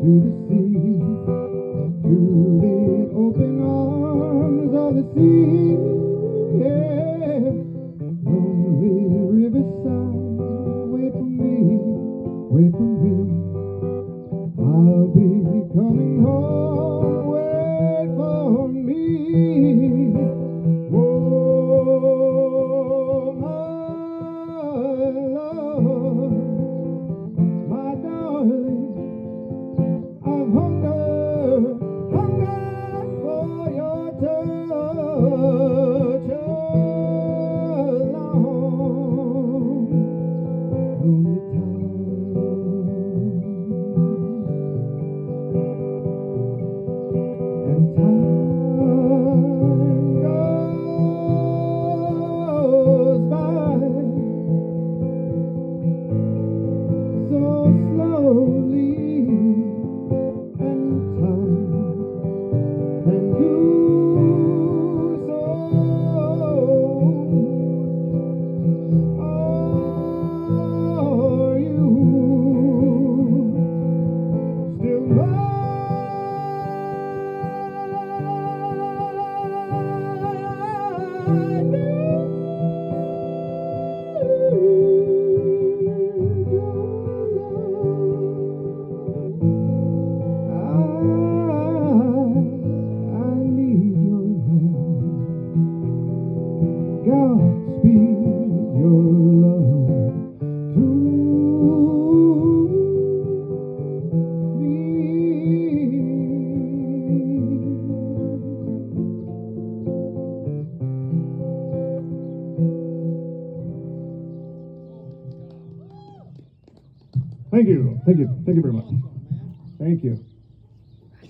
to the sea, to the open arms of the sea. Yeah. Lonely riverside, wait for me, wait for me. I'll be coming home, wait for me. Oh, my love, my darling, I've hungered for your touch alone. Lonely time, and time goes by so slowly, and time can do so. Are you still mine? I need your love. Godspeed your love to me. Thank you very much. Thank you.